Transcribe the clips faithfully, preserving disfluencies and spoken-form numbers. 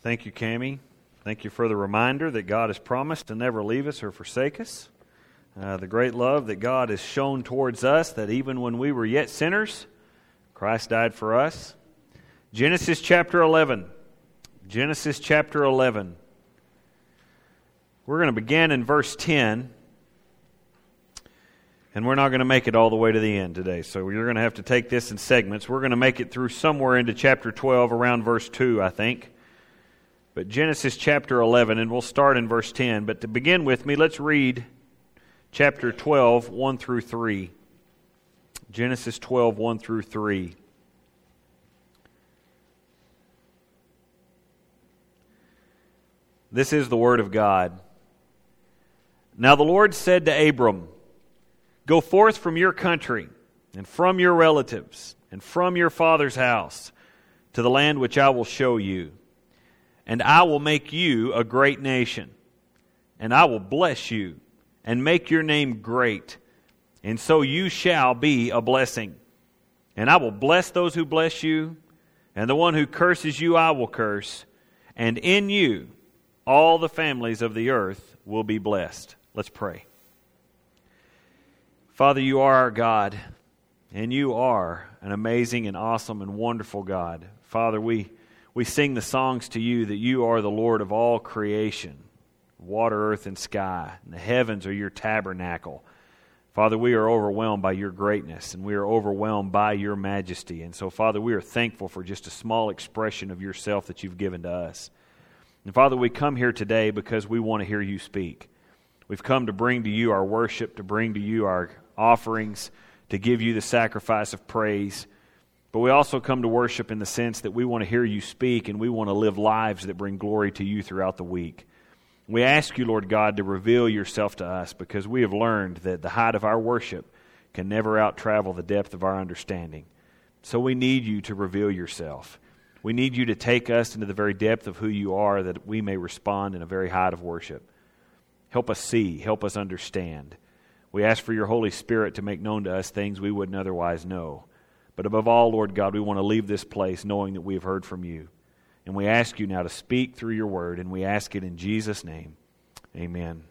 Thank you, Cammie. Thank you for the reminder that God has promised to never leave us or forsake us. Uh, the great love that God has shown towards us, that even when we were yet sinners, Christ died for us. Genesis chapter eleven. Genesis chapter eleven. We're going to begin in verse ten. And we're not going to make it all the way to the end today. So you're going to have to take this in segments. We're going to make it through somewhere into chapter twelve, around verse two, I think. But Genesis chapter eleven, and we'll start in verse ten. But to begin with me, let's read chapter twelve, one through three. Genesis twelve, one through three. This is the word of God. Now the Lord said to Abram, "Go forth from your country, and from your relatives, and from your father's house, to the land which I will show you. And I will make you a great nation, and I will bless you, and make your name great, and so you shall be a blessing. And I will bless those who bless you, and the one who curses you I will curse, and in you all the families of the earth will be blessed." Let's pray. Father, you are our God, and you are an amazing and awesome and wonderful God. Father, we, we sing the songs to you that you are the Lord of all creation, water, earth, and sky, and the heavens are your tabernacle. Father, we are overwhelmed by your greatness, and we are overwhelmed by your majesty. And so, Father, we are thankful for just a small expression of yourself that you've given to us. And Father, we come here today because we want to hear you speak. We've come to bring to you our worship, to bring to you our offerings, to give you the sacrifice of praise. But we also come to worship in the sense that we want to hear you speak, and we want to live lives that bring glory to you throughout the week. We ask you, Lord God, to reveal yourself to us, because we have learned that the height of our worship can never out-travel the depth of our understanding. So we need you to reveal yourself. We need you to take us into the very depth of who you are, that we may respond in a very height of worship. Help us see, help us understand. We ask for your Holy Spirit to make known to us things we wouldn't otherwise know. But above all, Lord God, we want to leave this place knowing that we have heard from you. And we ask you now to speak through your word, and we ask it in Jesus' name. Amen.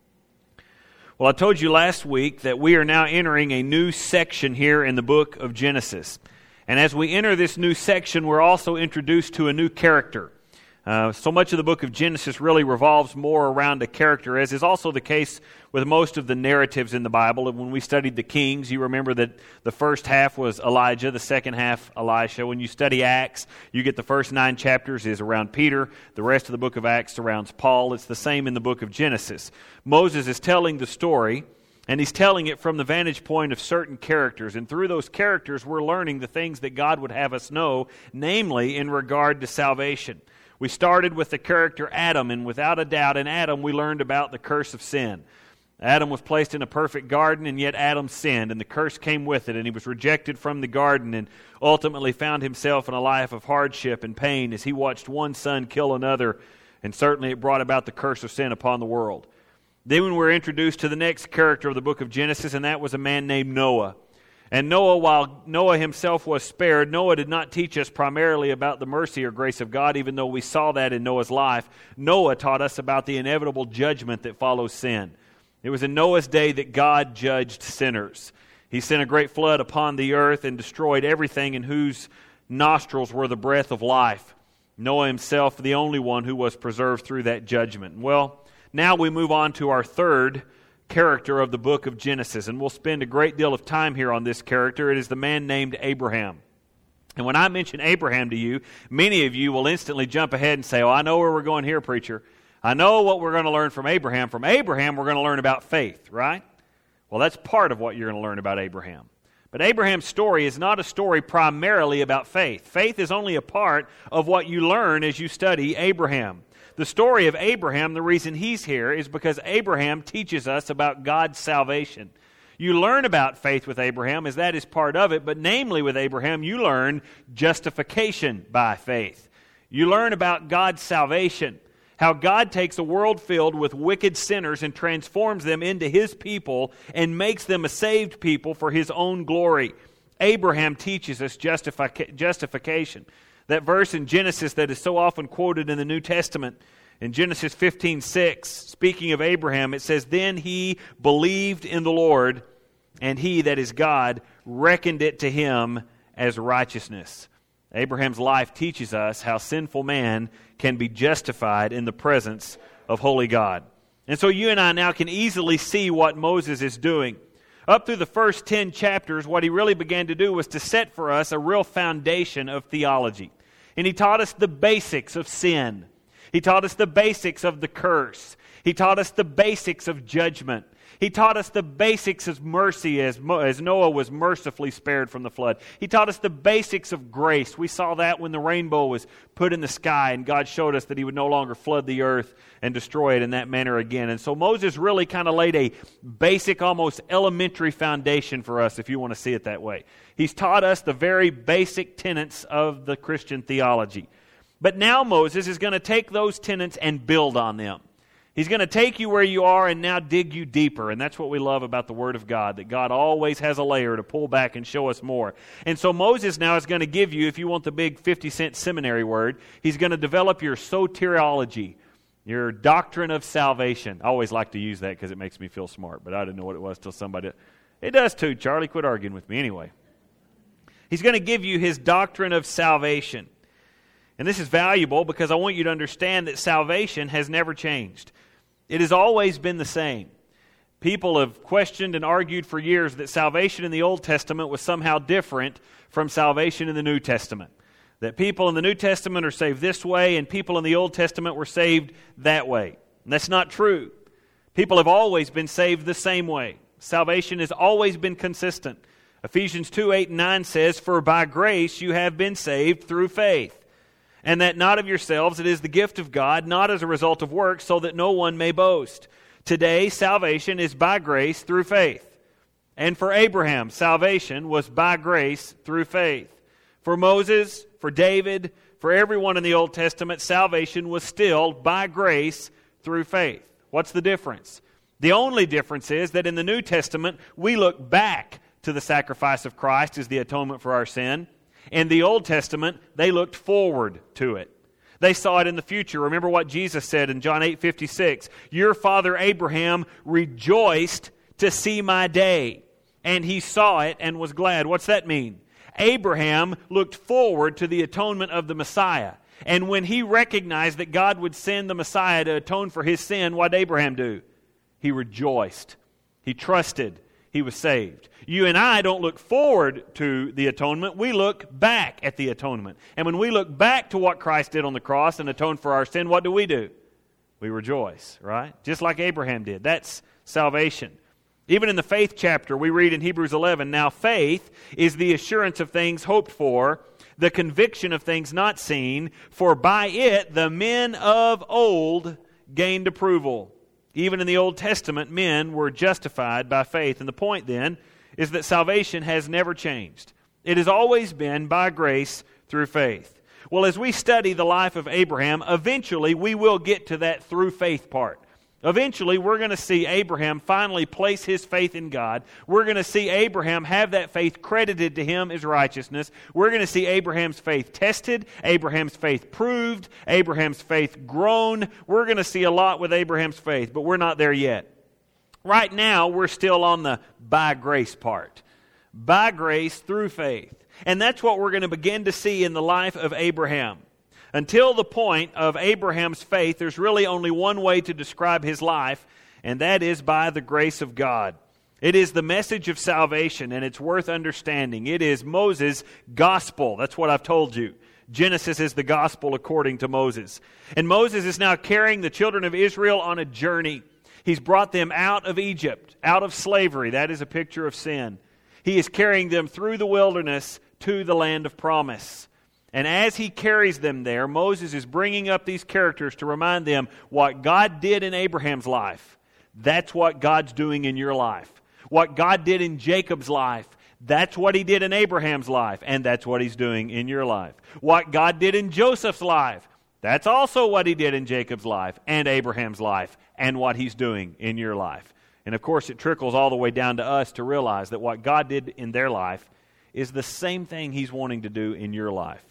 Well, I told you last week that we are now entering a new section here in the book of Genesis. And as we enter this new section, we're also introduced to a new character. Uh, so much of the book of Genesis really revolves more around a character, as is also the case with most of the narratives in the Bible. And when we studied the Kings, you remember that the first half was Elijah, the second half Elisha. When you study Acts, you get the first nine chapters is around Peter. The rest of the book of Acts surrounds Paul. It's the same in the book of Genesis. Moses is telling the story, and he's telling it from the vantage point of certain characters. And through those characters, we're learning the things that God would have us know, namely in regard to salvation. We started with the character Adam, and without a doubt in Adam we learned about the curse of sin. Adam was placed in a perfect garden, and yet Adam sinned, and the curse came with it, and he was rejected from the garden and ultimately found himself in a life of hardship and pain as he watched one son kill another, and certainly it brought about the curse of sin upon the world. Then we were introduced to the next character of the book of Genesis, and that was a man named Noah. And Noah, while Noah himself was spared, Noah did not teach us primarily about the mercy or grace of God, even though we saw that in Noah's life. Noah taught us about the inevitable judgment that follows sin. It was in Noah's day that God judged sinners. He sent a great flood upon the earth and destroyed everything in whose nostrils were the breath of life. Noah himself, the only one who was preserved through that judgment. Well, now we move on to our third character of the book of Genesis, and we'll spend a great deal of time here on this character. It is the man named Abraham. And when I mention Abraham to you, many of you will instantly jump ahead and say, "Oh, I know where we're going here, preacher. I know what we're going to learn from Abraham. From Abraham, we're going to learn about faith," right? Well, that's part of what you're going to learn about Abraham. But Abraham's story is not a story primarily about faith. Faith is only a part of what you learn as you study Abraham. The story of Abraham, the reason he's here is because Abraham teaches us about God's salvation. You learn about faith with Abraham, as that is part of it, but namely with Abraham, you learn justification by faith. You learn about God's salvation, how God takes a world filled with wicked sinners and transforms them into His people and makes them a saved people for His own glory. Abraham teaches us justific- justification. That verse in Genesis that is so often quoted in the New Testament, in Genesis fifteen six, speaking of Abraham, it says, "Then he believed in the Lord, and he," that is God, "reckoned it to him as righteousness." Abraham's life teaches us how sinful man can be justified in the presence of holy God. And so you and I now can easily see what Moses is doing. Up through the first ten chapters, what he really began to do was to set for us a real foundation of theology. And he taught us the basics of sin. He taught us the basics of the curse. He taught us the basics of judgment. He taught us the basics of mercy as, Mo- as Noah was mercifully spared from the flood. He taught us the basics of grace. We saw that when the rainbow was put in the sky and God showed us that He would no longer flood the earth and destroy it in that manner again. And so Moses really kind of laid a basic, almost elementary foundation for us, if you want to see it that way. He's taught us the very basic tenets of the Christian theology. But now Moses is going to take those tenets and build on them. He's going to take you where you are and now dig you deeper. And that's what we love about the Word of God, that God always has a layer to pull back and show us more. And so Moses now is going to give you, if you want the big fifty cent seminary word, he's going to develop your soteriology, your doctrine of salvation. I always like to use that because it makes me feel smart, but I didn't know what it was till somebody... It does too, Charlie. Quit arguing with me anyway. He's going to give you his doctrine of salvation. And this is valuable because I want you to understand that salvation has never changed. It has always been the same. People have questioned and argued for years that salvation in the Old Testament was somehow different from salvation in the New Testament. That people in the New Testament are saved this way and people in the Old Testament were saved that way. And that's not true. People have always been saved the same way. Salvation has always been consistent. Ephesians two, eight, and nine says, "For by grace you have been saved through faith. And that not of yourselves, it is the gift of God, not as a result of works, so that no one may boast." Today, salvation is by grace through faith. And for Abraham, salvation was by grace through faith. For Moses, for David, for everyone in the Old Testament, salvation was still by grace through faith. What's the difference? The only difference is that in the New Testament, we look back to the sacrifice of Christ as the atonement for our sin. In the Old Testament, they looked forward to it. They saw it in the future. Remember what Jesus said in John eight fifty-six. "Your father Abraham rejoiced to see my day, and he saw it and was glad." What's that mean? Abraham looked forward to the atonement of the Messiah. And when he recognized that God would send the Messiah to atone for his sin, what did Abraham do? He rejoiced. He trusted. He was saved. You and I don't look forward to the atonement. We look back at the atonement. And when we look back to what Christ did on the cross and atoned for our sin, what do we do? We rejoice, right? Just like Abraham did. That's salvation. Even in the faith chapter, we read in Hebrews eleven, "Now faith is the assurance of things hoped for, the conviction of things not seen, for by it the men of old gained approval." Even in the Old Testament, men were justified by faith. And the point then is that salvation has never changed. It has always been by grace through faith. Well, as we study the life of Abraham, eventually we will get to that through faith part. Eventually, we're going to see Abraham finally place his faith in God. We're going to see Abraham have that faith credited to him as righteousness. We're going to see Abraham's faith tested, Abraham's faith proved, Abraham's faith grown. We're going to see a lot with Abraham's faith, but we're not there yet. Right now, we're still on the by grace part. By grace through faith. And that's what we're going to begin to see in the life of Abraham. Until the point of Abraham's faith, there's really only one way to describe his life, and that is by the grace of God. It is the message of salvation, and it's worth understanding. It is Moses' gospel. That's what I've told you. Genesis is the gospel according to Moses. And Moses is now carrying the children of Israel on a journey. He's brought them out of Egypt, out of slavery. That is a picture of sin. He is carrying them through the wilderness to the land of promise. And as he carries them there, Moses is bringing up these characters to remind them what God did in Abraham's life. That's what God's doing in your life. What God did in Jacob's life, that's what He did in Abraham's life, and that's what He's doing in your life. What God did in Joseph's life, that's also what He did in Jacob's life and Abraham's life, and what He's doing in your life. And of course, it trickles all the way down to us to realize that what God did in their life is the same thing He's wanting to do in your life.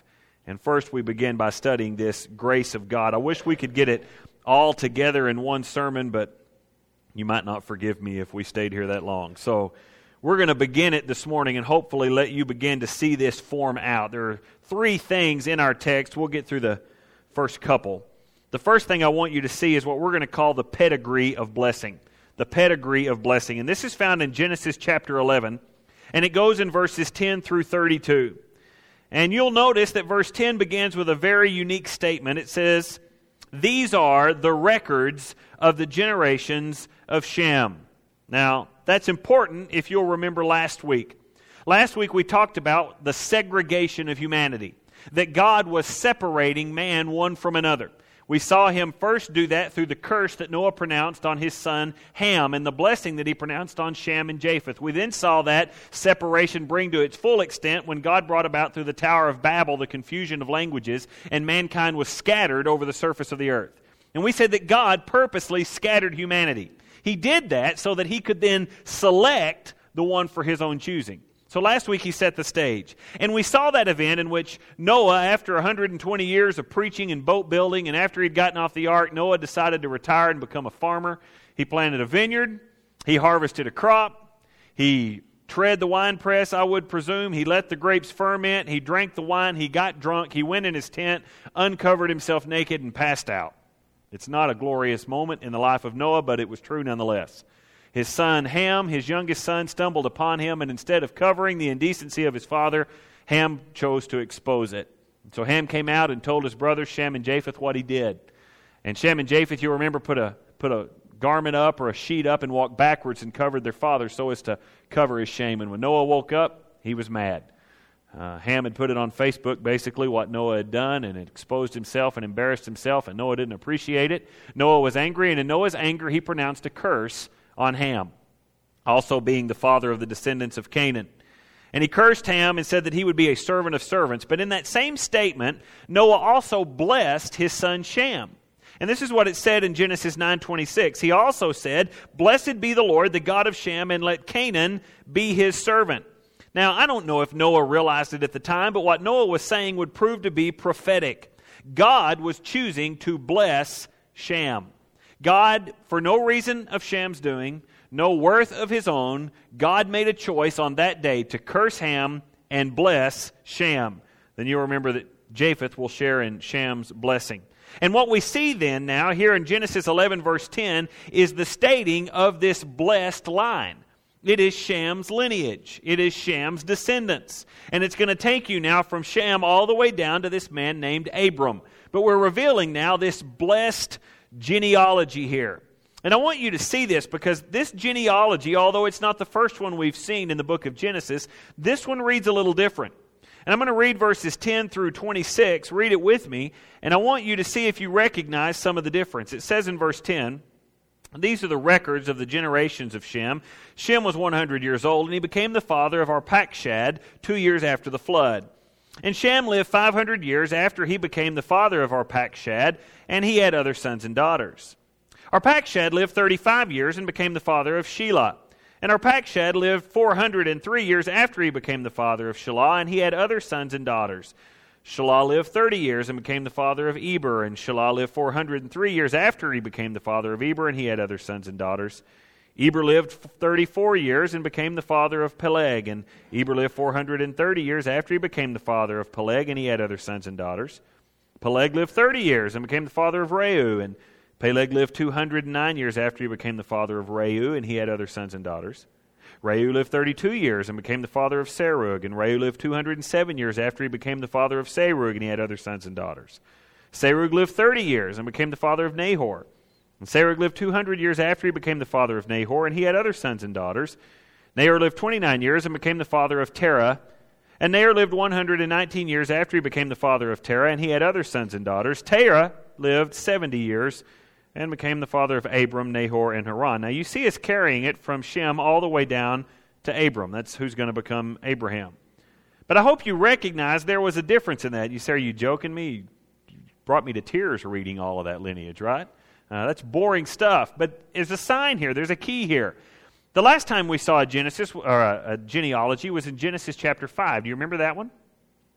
And first we begin by studying this grace of God. I wish we could get it all together in one sermon, but you might not forgive me if we stayed here that long. So we're going to begin it this morning and hopefully let you begin to see this form out. There are three things in our text. We'll get through the first couple. The first thing I want you to see is what we're going to call the pedigree of blessing. The pedigree of blessing. And this is found in Genesis chapter eleven, and it goes in verses ten through thirty-two. And you'll notice that verse ten begins with a very unique statement. It says, "These are the records of the generations of Shem." Now, that's important if you'll remember last week. Last week we talked about the segregation of humanity, that God was separating man one from another. We saw him first do that through the curse that Noah pronounced on his son Ham and the blessing that he pronounced on Shem and Japheth. We then saw that separation bring to its full extent when God brought about through the Tower of Babel the confusion of languages and mankind was scattered over the surface of the earth. And we said that God purposely scattered humanity. He did that so that he could then select the one for his own choosing. So last week he set the stage. And we saw that event in which Noah, after one hundred twenty years of preaching and boat building, and after he'd gotten off the ark, Noah decided to retire and become a farmer. He planted a vineyard. He harvested a crop. He tread the winepress, I would presume. He let the grapes ferment. He drank the wine. He got drunk. He went in his tent, uncovered himself naked, and passed out. It's not a glorious moment in the life of Noah, but it was true nonetheless. His son Ham, his youngest son, stumbled upon him, and instead of covering the indecency of his father, Ham chose to expose it. So Ham came out and told his brothers Shem and Japheth what he did. And Shem and Japheth, you remember, put a put a garment up or a sheet up and walked backwards and covered their father so as to cover his shame. And when Noah woke up, he was mad. Uh, Ham had put it on Facebook, basically, what Noah had done, and it exposed himself and embarrassed himself, and Noah didn't appreciate it. Noah was angry, and in Noah's anger, he pronounced a curse on Ham, also being the father of the descendants of Canaan. And he cursed Ham and said that he would be a servant of servants. But in that same statement, Noah also blessed his son Shem. And this is what it said in Genesis nine twenty-six. He also said, "Blessed be the Lord, the God of Shem, and let Canaan be his servant." Now, I don't know if Noah realized it at the time, but what Noah was saying would prove to be prophetic. God was choosing to bless Shem. God, for no reason of Shem's doing, no worth of his own, God made a choice on that day to curse Ham and bless Shem. Then you'll remember that Japheth will share in Shem's blessing. And what we see then now here in Genesis eleven verse ten is the stating of this blessed line. It is Shem's lineage. It is Shem's descendants. And it's going to take you now from Shem all the way down to this man named Abram. But we're revealing now this blessed genealogy here. And I want you to see this because this genealogy, although it's not the first one we've seen in the book of Genesis, this one reads a little different. And I'm going to read verses ten through twenty-six. Read it with me. And I want you to see if you recognize some of the difference. It says in verse ten, "These are the records of the generations of Shem. Shem was one hundred years old, and he became the father of Arpachshad two years after the flood. And Shem lived five hundred years after he became the father of Arpachshad, and he had other sons and daughters. Arpachshad lived thirty-five years and became the father of Shelah. And Arpachshad lived four hundred three years after he became the father of Shelah, and he had other sons and daughters. Shelah lived thirty years and became the father of Eber, and Shelah lived four hundred three years after he became the father of Eber, and he had other sons and daughters. Eber lived thirty-four years and became the father of Peleg, and Eber lived four hundred thirty years after he became the father of Peleg, and he had other sons and daughters. Peleg lived thirty years and became the father of Reu, and Peleg lived two hundred nine years after he became the father of Reu, and he had other sons and daughters. Reu lived thirty-two years and became the father of Serug, and Reu lived two hundred seven years after he became the father of Serug, and he had other sons and daughters. Serug lived thirty years and became the father of Nahor. And Serug lived two hundred years after he became the father of Nahor, and he had other sons and daughters. Nahor lived twenty-nine years and became the father of Terah. And Nahor lived one hundred nineteen years after he became the father of Terah, and he had other sons and daughters. Terah lived seventy years and became the father of Abram, Nahor, and Haran. Now you see us carrying it from Shem all the way down to Abram. That's who's going to become Abraham. But I hope you recognize there was a difference in that. You say, are you joking me? You brought me to tears reading all of that lineage, right? Uh, that's boring stuff. But there's a sign here. There's a key here. The last time we saw a Genesis or a, a genealogy was in Genesis chapter five. Do you remember that one?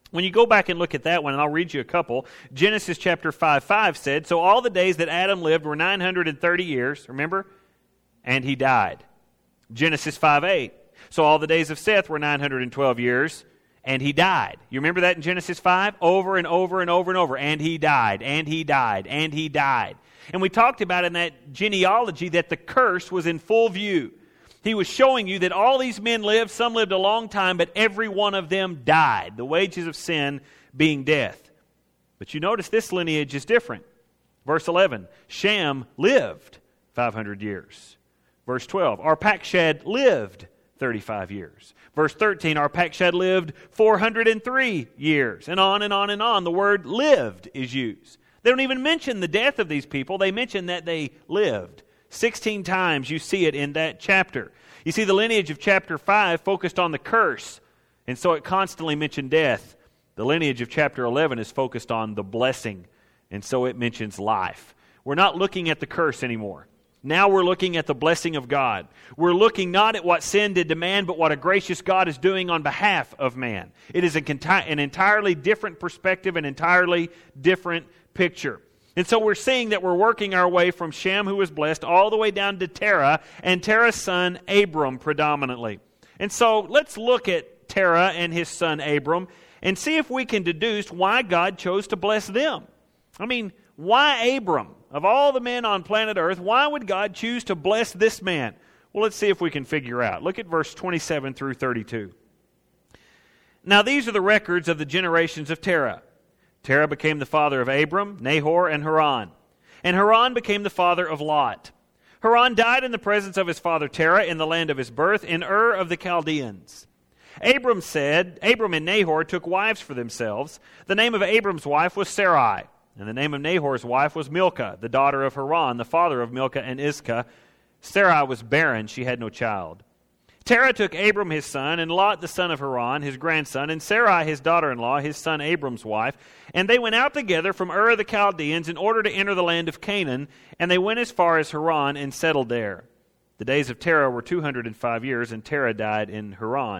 When you go back and look at that one, and I'll read you a couple, Genesis chapter five five said, "So all the days that Adam lived were nine hundred thirty years," remember? "And he died." Genesis five eight, "So all the days of Seth were nine hundred twelve years, and he died." You remember that in Genesis five? Over and over and over and over. And he died, and he died, and he died. And we talked about in that genealogy that the curse was in full view. He was showing you that all these men lived, some lived a long time, but every one of them died. The wages of sin being death. But you notice this lineage is different. Verse eleven, Shem lived five hundred years. Verse twelve, Arpachshad lived thirty-five years. Verse thirteen, Arpachshad lived four hundred three years. And on and on and on, the word lived is used. They don't even mention the death of these people. They mention that they lived. Sixteen times you see it in that chapter. You see, the lineage of chapter five focused on the curse, and so it constantly mentioned death. The lineage of chapter eleven is focused on the blessing, and so it mentions life. We're not looking at the curse anymore. Now we're looking at the blessing of God. We're looking not at what sin did to man, but what a gracious God is doing on behalf of man. It is an entirely different perspective, an entirely different picture. And so we're seeing that we're working our way from Shem, who was blessed, all the way down to Terah, and Terah's son Abram predominantly. And so let's look at Terah and his son Abram and see if we can deduce why God chose to bless them. I mean, why Abram? Of all the men on planet Earth, why would God choose to bless this man? Well, let's see if we can figure out. Look at verse twenty-seven through thirty-two. "Now these are the records of the generations of Terah. Terah became the father of Abram, Nahor, and Haran. And Haran became the father of Lot. Haran died in the presence of his father Terah in the land of his birth, in Ur of the Chaldeans. Abram said, Abram and Nahor took wives for themselves. The name of Abram's wife was Sarai, and the name of Nahor's wife was Milcah, the daughter of Haran, the father of Milcah and Iscah. Sarai was barren, she had no child. Terah took Abram his son, and Lot the son of Haran, his grandson, and Sarai his daughter-in-law, his son Abram's wife, and they went out together from Ur of the Chaldeans in order to enter the land of Canaan, and they went as far as Haran and settled there. The days of Terah were two hundred five years, and Terah died in Haran."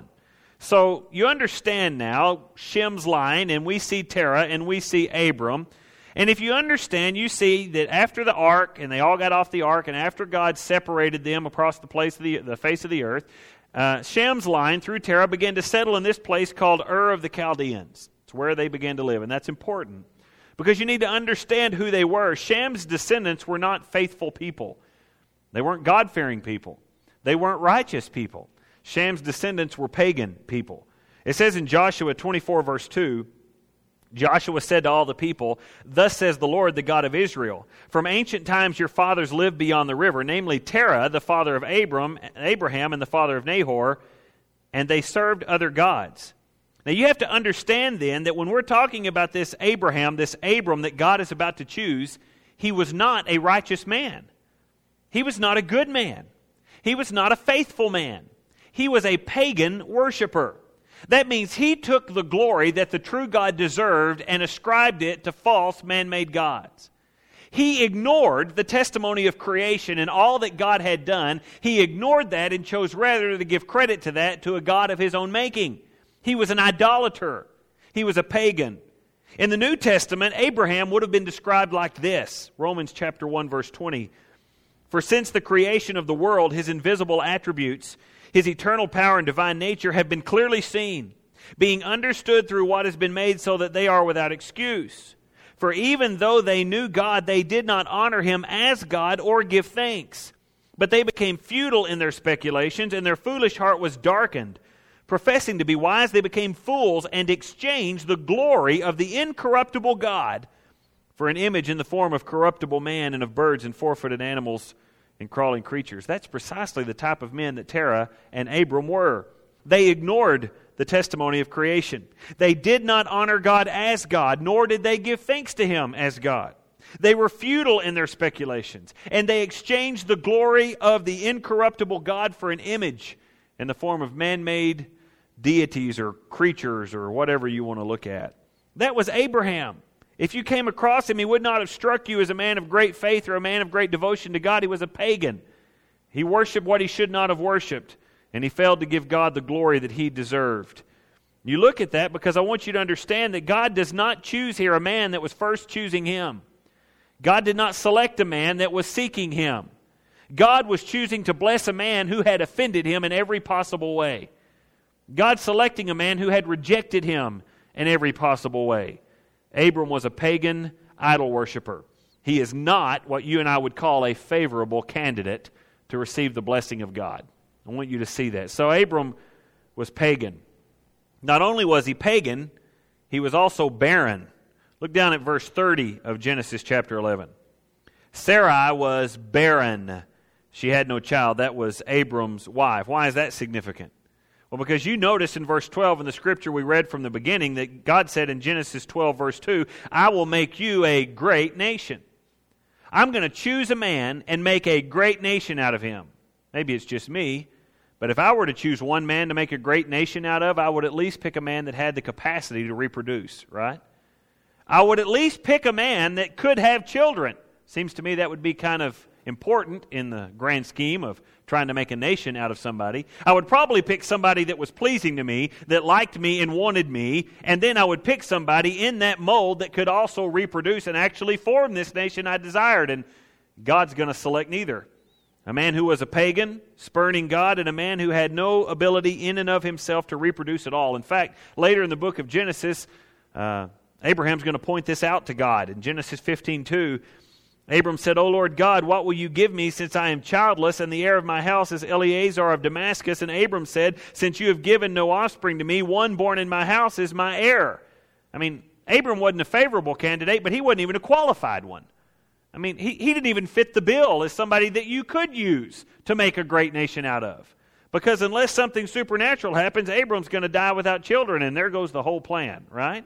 So you understand now Shem's line, and we see Terah, and we see Abram. And if you understand, you see that after the ark, and they all got off the ark, and after God separated them across the place of the, the face of the earth, uh, Shem's line through Terah began to settle in this place called Ur of the Chaldeans. It's where they began to live, and that's important because you need to understand who they were. Shem's descendants were not faithful people. They weren't God-fearing people. They weren't righteous people. Shem's descendants were pagan people. It says in Joshua twenty-four, verse two, Joshua said to all the people, "Thus says the Lord, the God of Israel, from ancient times your fathers lived beyond the river, namely Terah, the father of Abram, Abraham, and the father of Nahor, and they served other gods." Now you have to understand then that when we're talking about this Abraham, this Abram that God is about to choose, he was not a righteous man. He was not a good man. He was not a faithful man. He was a pagan worshiper. That means he took the glory that the true God deserved and ascribed it to false man-made gods. He ignored the testimony of creation and all that God had done. He ignored that and chose rather to give credit to that to a God of his own making. He was an idolater. He was a pagan. In the New Testament, Abraham would have been described like this. Romans chapter one, verse twenty. "For since the creation of the world, his invisible attributes, his eternal power and divine nature have been clearly seen, being understood through what has been made so that they are without excuse. For even though they knew God, they did not honor him as God or give thanks. But they became futile in their speculations, and their foolish heart was darkened. Professing to be wise, they became fools and exchanged the glory of the incorruptible God for an image in the form of corruptible man and of birds and four-footed animals and crawling creatures." That's precisely the type of men that Terah and Abram were. They ignored the testimony of creation. They did not honor God as God, nor did they give thanks to him as God. They were futile in their speculations, and they exchanged the glory of the incorruptible God for an image in the form of man-made deities or creatures or whatever you want to look at. That was Abraham. If you came across him, he would not have struck you as a man of great faith or a man of great devotion to God. He was a pagan. He worshipped what he should not have worshipped, and he failed to give God the glory that he deserved. You look at that because I want you to understand that God does not choose here a man that was first choosing Him. God did not select a man that was seeking Him. God was choosing to bless a man who had offended Him in every possible way. God selecting a man who had rejected Him in every possible way. Abram was a pagan idol worshiper. He is not what you and I would call a favorable candidate to receive the blessing of God. I want you to see that. So Abram was pagan. Not only was he pagan, he was also barren. Look down at verse thirty of Genesis chapter eleven. Sarai was barren. She had no child. That was Abram's wife. Why is that significant? Well, because you notice in verse twelve in the scripture we read from the beginning that God said in Genesis twelve verse two, I will make you a great nation. I'm going to choose a man and make a great nation out of him. Maybe it's just me, but if I were to choose one man to make a great nation out of, I would at least pick a man that had the capacity to reproduce, right? I would at least pick a man that could have children. Seems to me that would be kind of important in the grand scheme of trying to make a nation out of somebody. I would probably pick somebody that was pleasing to me, that liked me and wanted me, and then I would pick somebody in that mold that could also reproduce and actually form this nation I desired. And God's going to select neither. A man who was a pagan, spurning God, and a man who had no ability in and of himself to reproduce at all. In fact, later in the book of Genesis, uh, Abraham's going to point this out to God. In Genesis fifteen two, Abram said, O Lord God, what will you give me since I am childless, and the heir of my house is Eleazar of Damascus? And Abram said, since you have given no offspring to me, one born in my house is my heir. I mean, Abram wasn't a favorable candidate, but he wasn't even a qualified one. I mean, he, he didn't even fit the bill as somebody that you could use to make a great nation out of. Because unless something supernatural happens, Abram's going to die without children, and there goes the whole plan, right?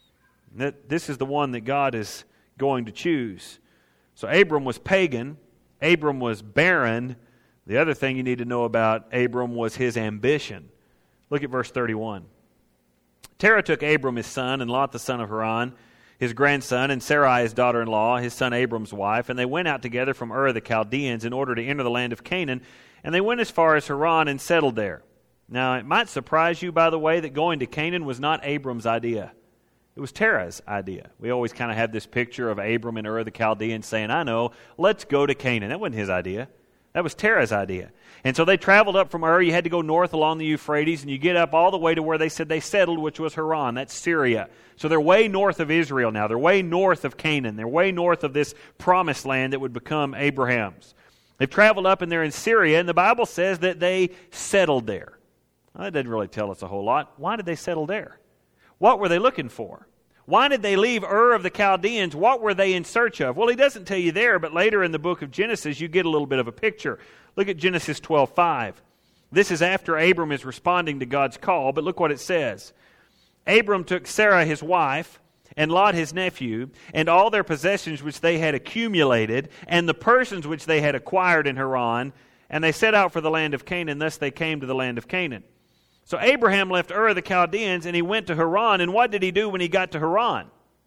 That this is the one that God is going to choose. So Abram was pagan. Abram was barren. The other thing you need to know about Abram was his ambition. Look at verse thirty-one. Terah took Abram his son, and Lot the son of Haran, his grandson, and Sarai his daughter-in-law, his son Abram's wife, and they went out together from Ur of the Chaldeans in order to enter the land of Canaan, and they went as far as Haran and settled there. Now, it might surprise you, by the way, that going to Canaan was not Abram's idea. It was Terah's idea. We always kind of have this picture of Abram and Ur of the Chaldeans saying, I know, let's go to Canaan. That wasn't his idea. That was Terah's idea. And so they traveled up from Ur. You had to go north along the Euphrates, and you get up all the way to where they said they settled, which was Haran. That's Syria. So they're way north of Israel now. They're way north of Canaan. They're way north of this promised land that would become Abraham's. They've traveled up, and they're in Syria, and the Bible says that they settled there. Well, that doesn't really tell us a whole lot. Why did they settle there? What were they looking for? Why did they leave Ur of the Chaldeans? What were they in search of? Well, he doesn't tell you there, but later in the book of Genesis, you get a little bit of a picture. Look at Genesis twelve five. This is after Abram is responding to God's call, but look what it says. Abram took Sarah his wife, and Lot his nephew, and all their possessions which they had accumulated, and the persons which they had acquired in Haran, and they set out for the land of Canaan. Thus they came to the land of Canaan. So Abraham left Ur of the Chaldeans, and he went to Haran. And what did he do when he got to Haran?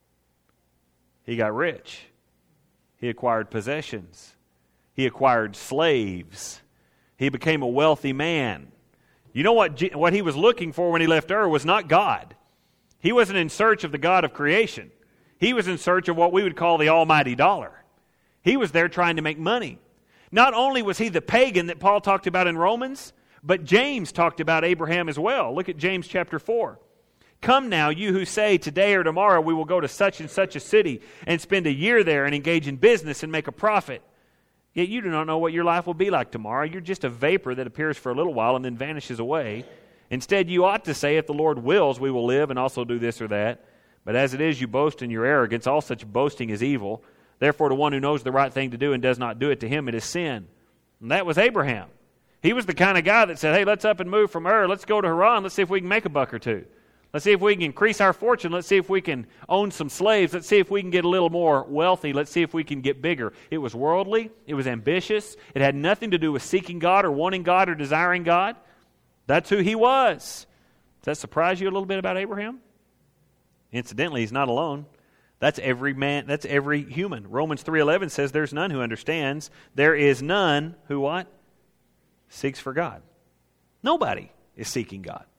He got rich. He acquired possessions. He acquired slaves. He became a wealthy man. You know what, what he was looking for when he left Ur was not God. He wasn't in search of the God of creation. He was in search of what we would call the almighty dollar. He was there trying to make money. Not only was he the pagan that Paul talked about in Romans, but James talked about Abraham as well. Look at James chapter four. Come now, you who say, today or tomorrow we will go to such and such a city and spend a year there and engage in business and make a profit. Yet you do not know what your life will be like tomorrow. You're just a vapor that appears for a little while and then vanishes away. Instead, you ought to say, if the Lord wills, we will live and also do this or that. But as it is, you boast in your arrogance. All such boasting is evil. Therefore, to one who knows the right thing to do and does not do it, to him it is sin. And that was Abraham. He was the kind of guy that said, hey, let's up and move from Ur. Let's go to Haran. Let's see if we can make a buck or two. Let's see if we can increase our fortune. Let's see if we can own some slaves. Let's see if we can get a little more wealthy. Let's see if we can get bigger. It was worldly. It was ambitious. It had nothing to do with seeking God or wanting God or desiring God. That's who he was. Does that surprise you a little bit about Abraham? Incidentally, he's not alone. That's every man, that's every human. Romans three eleven says there's none who understands. There is none who what? Seeks for God. Nobody is seeking God.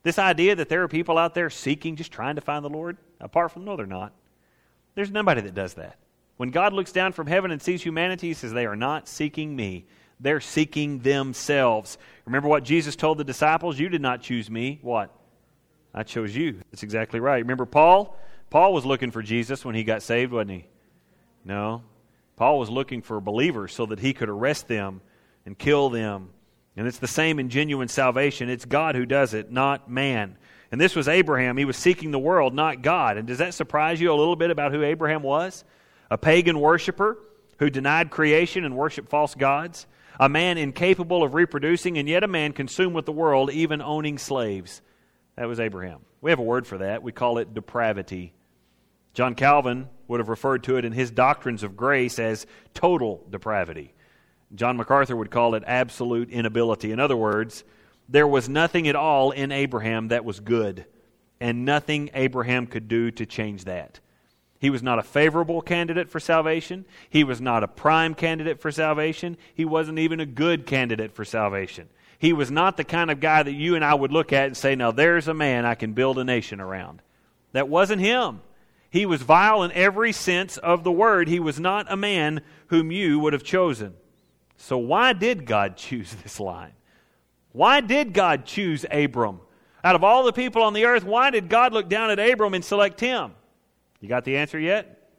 This idea that there are people out there seeking, just trying to find the Lord, apart from, no, they're not. There's nobody that does that. When God looks down from heaven and sees humanity, He says, they are not seeking me. They're seeking themselves. Remember what Jesus told the disciples? You did not choose me. What? I chose you. That's exactly right. Remember Paul? Paul was looking for Jesus when he got saved, wasn't he? No. Paul was looking for believers so that he could arrest them and kill them. And it's the same in genuine salvation. It's God who does it, not man. And this was Abraham. He was seeking the world, not God. And does that surprise you a little bit about who Abraham was? A pagan worshiper who denied creation and worshiped false gods. A man incapable of reproducing, and yet a man consumed with the world, even owning slaves. That was Abraham. We have a word for that. We call it depravity. John Calvin would have referred to it in his doctrines of grace as total depravity. John MacArthur would call it absolute inability. In other words, there was nothing at all in Abraham that was good, and nothing Abraham could do to change that. He was not a favorable candidate for salvation. He was not a prime candidate for salvation. He wasn't even a good candidate for salvation. He was not the kind of guy that you and I would look at and say, now there's a man I can build a nation around. That wasn't him. He was vile in every sense of the word. He was not a man whom you would have chosen. So why did God choose this line? Why did God choose Abram? Out of all the people on the earth, why did God look down at Abram and select him? You got the answer yet?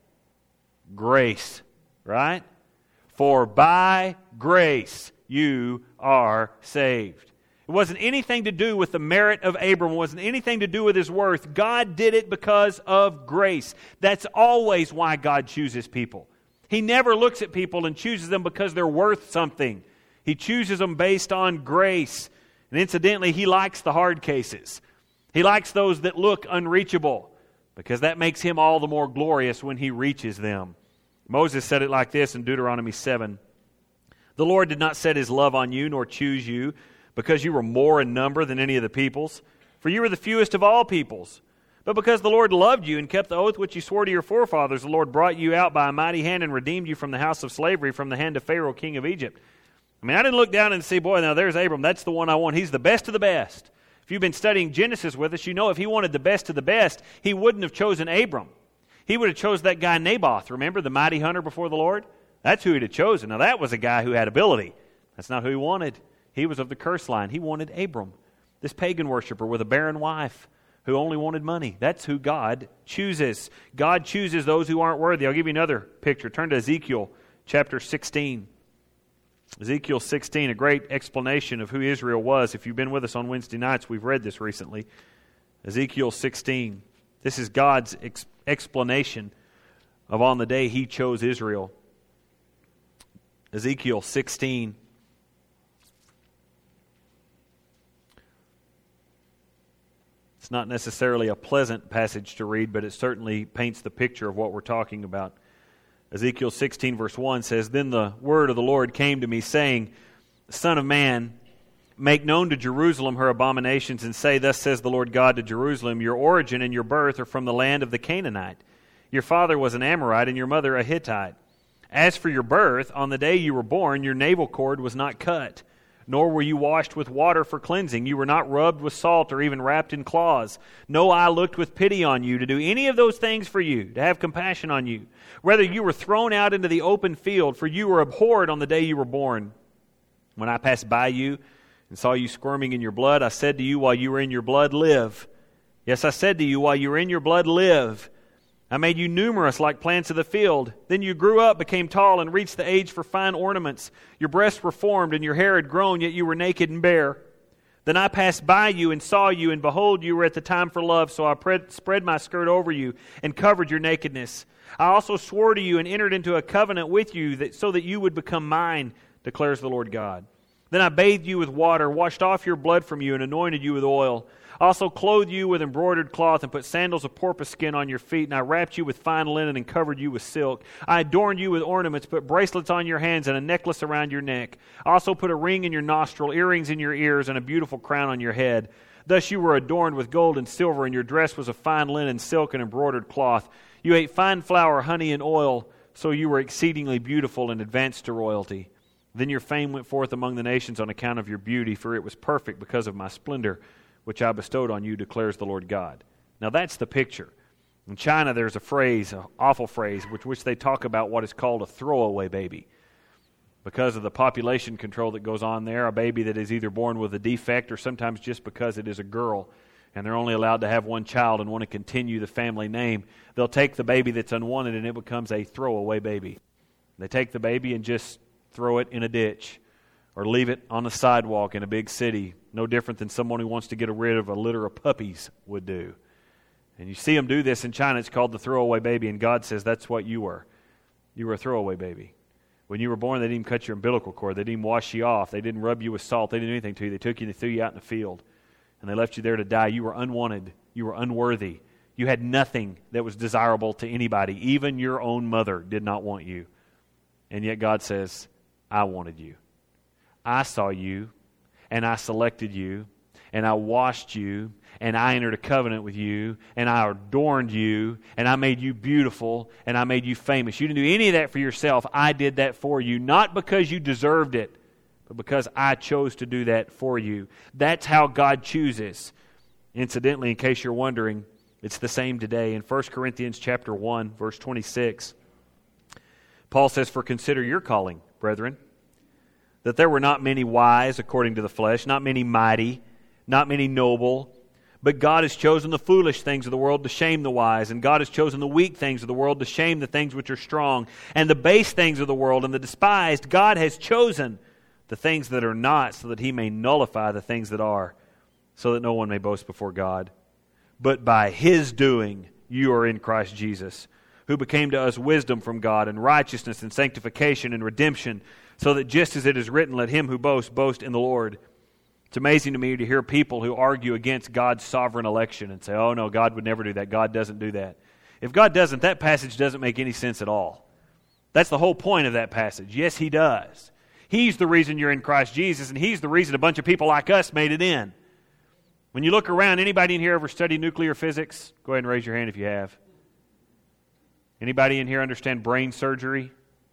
Grace, right? For by grace you are saved. It wasn't anything to do with the merit of Abram. It wasn't anything to do with his worth. God did it because of grace. That's always why God chooses people. He never looks at people and chooses them because they're worth something. He chooses them based on grace. And incidentally, He likes the hard cases. He likes those that look unreachable, because that makes Him all the more glorious when He reaches them. Moses said it like this in Deuteronomy seven. The Lord did not set His love on you, nor choose you, because you were more in number than any of the peoples, for you were the fewest of all peoples. But because the Lord loved you and kept the oath which He swore to your forefathers, the Lord brought you out by a mighty hand and redeemed you from the house of slavery, from the hand of Pharaoh, king of Egypt. I mean, I didn't look down and see, boy, now there's Abram. That's the one I want. He's the best of the best. If you've been studying Genesis with us, you know if He wanted the best of the best, He wouldn't have chosen Abram. He would have chosen that guy Naboth, remember, the mighty hunter before the Lord? That's who He'd have chosen. Now, that was a guy who had ability. That's not who He wanted. He was of the curse line. He wanted Abram, this pagan worshiper with a barren wife who only wanted money. That's who God chooses. God chooses those who aren't worthy. I'll give you another picture. Turn to Ezekiel chapter sixteen. Ezekiel sixteen, a great explanation of who Israel was. If you've been with us on Wednesday nights, we've read this recently. Ezekiel sixteen. This is God's ex- explanation of on the day He chose Israel. Ezekiel sixteen. It's not necessarily a pleasant passage to read, but it certainly paints the picture of what we're talking about. Ezekiel sixteen verse one says, Then the word of the Lord came to me, saying, Son of man, make known to Jerusalem her abominations, and say, Thus says the Lord God to Jerusalem, Your origin and your birth are from the land of the Canaanite. Your father was an Amorite, and your mother a Hittite. As for your birth, on the day you were born, your navel cord was not cut, nor were you washed with water for cleansing. You were not rubbed with salt or even wrapped in cloths. No eye looked with pity on you to do any of those things for you, to have compassion on you. Rather, you were thrown out into the open field, for you were abhorred on the day you were born. When I passed by you and saw you squirming in your blood, I said to you while you were in your blood, live. Yes, I said to you while you were in your blood, live. I made you numerous like plants of the field. Then you grew up, became tall, and reached the age for fine ornaments. Your breasts were formed, and your hair had grown, yet you were naked and bare. Then I passed by you and saw you, and behold, you were at the time for love. So I pre- spread my skirt over you and covered your nakedness. I also swore to you and entered into a covenant with you that, so that you would become mine, declares the Lord God. Then I bathed you with water, washed off your blood from you, and anointed you with oil. I also clothed you with embroidered cloth and put sandals of porpoise skin on your feet, and I wrapped you with fine linen and covered you with silk. I adorned you with ornaments, put bracelets on your hands and a necklace around your neck. I also put a ring in your nostril, earrings in your ears, and a beautiful crown on your head. Thus you were adorned with gold and silver, and your dress was of fine linen, silk, and embroidered cloth. You ate fine flour, honey, and oil, so you were exceedingly beautiful and advanced to royalty. Then your fame went forth among the nations on account of your beauty, for it was perfect because of my splendor, which I bestowed on you, declares the Lord God. Now that's the picture. In China, there's a phrase, an awful phrase, which, which they talk about what is called a throwaway baby. Because of the population control that goes on there, a baby that is either born with a defect or sometimes just because it is a girl, and they're only allowed to have one child and want to continue the family name, they'll take the baby that's unwanted and it becomes a throwaway baby. They take the baby and just throw it in a ditch or leave it on the sidewalk in a big city, no different than someone who wants to get rid of a litter of puppies would do. And you see them do this in China. It's called the throwaway baby, and God says that's what you were. You were a throwaway baby. When you were born, they didn't even cut your umbilical cord. They didn't even wash you off. They didn't rub you with salt. They didn't do anything to you. They took you and they threw you out in the field, and they left you there to die. You were unwanted. You were unworthy. You had nothing that was desirable to anybody. Even your own mother did not want you. And yet God says, I wanted you. I saw you, and I selected you, and I washed you, and I entered a covenant with you, and I adorned you, and I made you beautiful, and I made you famous. You didn't do any of that for yourself. I did that for you, not because you deserved it, but because I chose to do that for you. That's how God chooses. Incidentally, in case you're wondering, it's the same today. In First Corinthians chapter one, verse twenty-six, Paul says, "For consider your calling, brethren, that there were not many wise according to the flesh, not many mighty, not many noble, but God has chosen the foolish things of the world to shame the wise, and God has chosen the weak things of the world to shame the things which are strong, and the base things of the world and the despised God has chosen the things that are not, so that He may nullify the things that are, so that no one may boast before God. But by His doing you are in Christ Jesus, who became to us wisdom from God, and righteousness and sanctification and redemption, so that just as it is written, let him who boasts boast in the Lord." It's amazing to me to hear people who argue against God's sovereign election and say, oh no, God would never do that. God doesn't do that. If God doesn't, that passage doesn't make any sense at all. That's the whole point of that passage. Yes, He does. He's the reason you're in Christ Jesus, and He's the reason a bunch of people like us made it in. When you look around, anybody in here ever study nuclear physics? Go ahead and raise your hand if you have. Anybody in here understand brain surgery?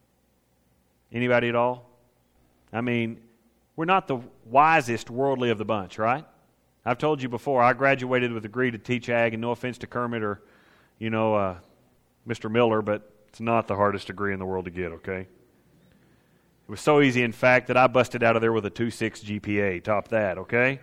Anybody at all? I mean, we're not the wisest worldly of the bunch, right? I've told you before, I graduated with a degree to teach ag, and no offense to Kermit or, you know, uh, Mister Miller, but it's not the hardest degree in the world to get, okay? It was so easy, in fact, that I busted out of there with a two point six G P A. Top that, okay?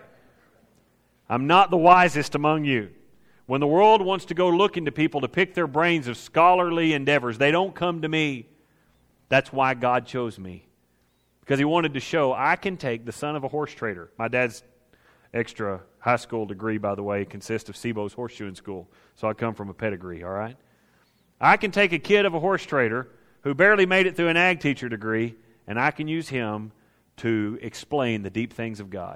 I'm not the wisest among you. When the world wants to go looking to people to pick their brains of scholarly endeavors, they don't come to me. That's why God chose me. Because He wanted to show, I can take the son of a horse trader. My dad's extra high school degree, by the way, consists of SIBO's horseshoeing school. So I come from a pedigree, all right? I can take a kid of a horse trader who barely made it through an ag teacher degree, and I can use him to explain the deep things of God.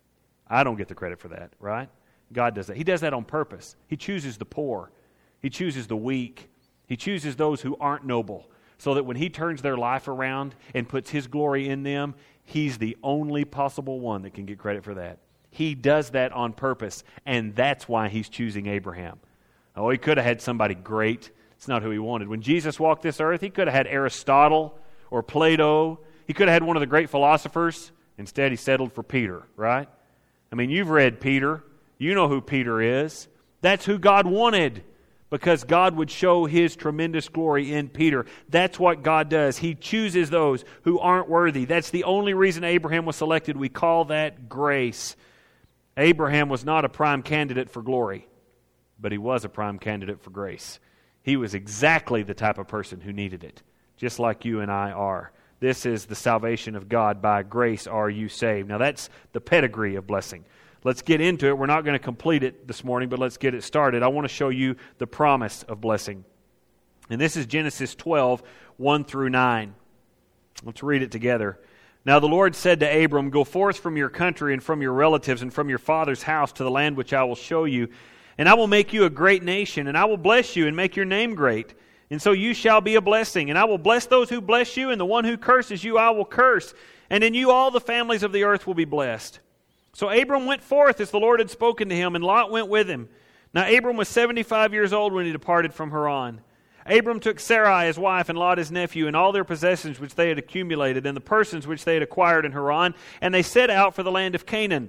I don't get the credit for that, right? God does that. He does that on purpose. He chooses the poor. He chooses the weak. He chooses those who aren't noble, so that when He turns their life around and puts His glory in them, He's the only possible one that can get credit for that. He does that on purpose, and that's why He's choosing Abraham. Oh, He could have had somebody great. It's not who He wanted. When Jesus walked this earth, He could have had Aristotle or Plato. He could have had one of the great philosophers. Instead, He settled for Peter, right? I mean, you've read Peter. You know who Peter is. That's who God wanted, because God would show His tremendous glory in Peter. That's what God does. He chooses those who aren't worthy. That's the only reason Abraham was selected. We call that grace. Abraham was not a prime candidate for glory, but he was a prime candidate for grace. He was exactly the type of person who needed it, just like you and I are. This is the salvation of God. By grace are you saved. Now that's the pedigree of blessing. Let's get into it. We're not going to complete it this morning, but let's get it started. I want to show you the promise of blessing. And this is Genesis twelve, one through nine. Let's read it together. Now the Lord said to Abram, "Go forth from your country and from your relatives and from your father's house to the land which I will show you. And I will make you a great nation, and I will bless you and make your name great. And so you shall be a blessing. And I will bless those who bless you, and the one who curses you I will curse. And in you all the families of the earth will be blessed." So Abram went forth as the Lord had spoken to him, and Lot went with him. Now Abram was seventy-five years old when he departed from Haran. Abram took Sarai his wife, and Lot his nephew, and all their possessions which they had accumulated, and the persons which they had acquired in Haran, and they set out for the land of Canaan.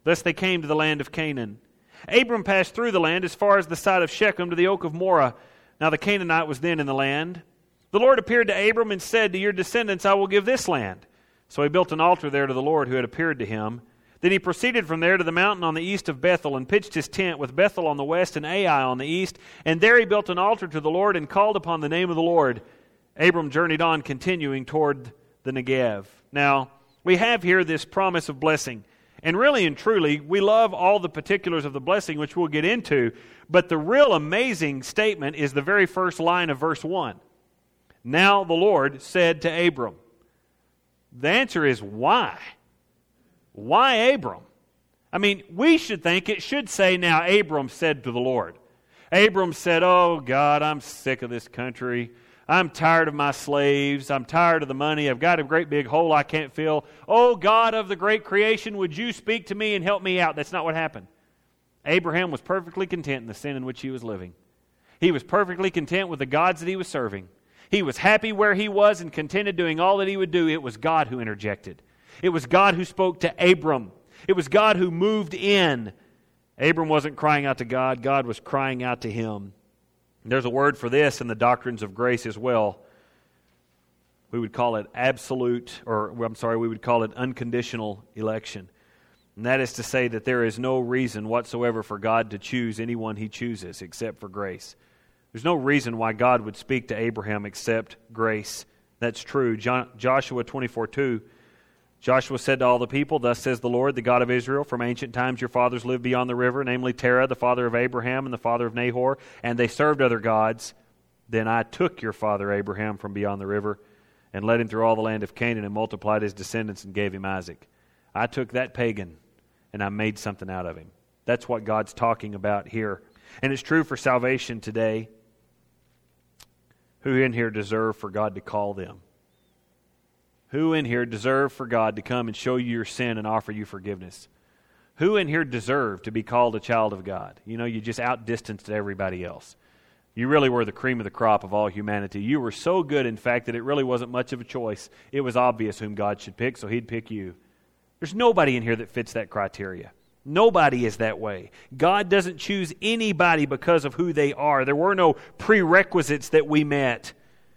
Thus they came to the land of Canaan. Abram passed through the land as far as the side of Shechem to the oak of Moreh. Now the Canaanite was then in the land. The Lord appeared to Abram and said, to your descendants I will give this land. So he built an altar there to the Lord who had appeared to him. Then he proceeded from there to the mountain on the east of Bethel and pitched his tent with Bethel on the west and Ai on the east. And there he built an altar to the Lord and called upon the name of the Lord. Abram journeyed on, continuing toward the Negev. Now, we have here this promise of blessing. And really and truly, we love all the particulars of the blessing, which we'll get into. But the real amazing statement is the very first line of verse one. Now the Lord said to Abram. The answer is why? Why Abram? I mean, we should think it should say, now Abram said to the Lord. Abram said, oh God, I'm sick of this country. I'm tired of my slaves. I'm tired of the money. I've got a great big hole I can't fill. Oh God of the great creation, would you speak to me and help me out? That's not what happened. Abraham was perfectly content in the sin in which he was living. He was perfectly content with the gods that he was serving. He was happy where he was and contented doing all that he would do. It was God who interjected. It was God who spoke to Abram. It was God who moved in. Abram wasn't crying out to God. God was crying out to him. There's a word for this in the doctrines of grace as well. We would call it absolute, or I'm sorry, we would call it unconditional election. And that is to say that there is no reason whatsoever for God to choose anyone He chooses except for grace. There's no reason why God would speak to Abraham except grace. That's true. John, Joshua twenty-four two. Joshua said to all the people, thus says the Lord, the God of Israel, from ancient times your fathers lived beyond the river, namely Terah, the father of Abraham and the father of Nahor, and they served other gods. Then I took your father Abraham from beyond the river and led him through all the land of Canaan and multiplied his descendants and gave him Isaac. I took that pagan and I made something out of him. That's what God's talking about here. And it's true for salvation today. Who in here deserve for God to call them? Who in here deserve for God to come and show you your sin and offer you forgiveness? Who in here deserve to be called a child of God? You know, you just outdistanced everybody else. You really were the cream of the crop of all humanity. You were so good, in fact, that it really wasn't much of a choice. It was obvious whom God should pick, so He'd pick you. There's nobody in here that fits that criteria. Nobody is that way. God doesn't choose anybody because of who they are. There were no prerequisites that we met.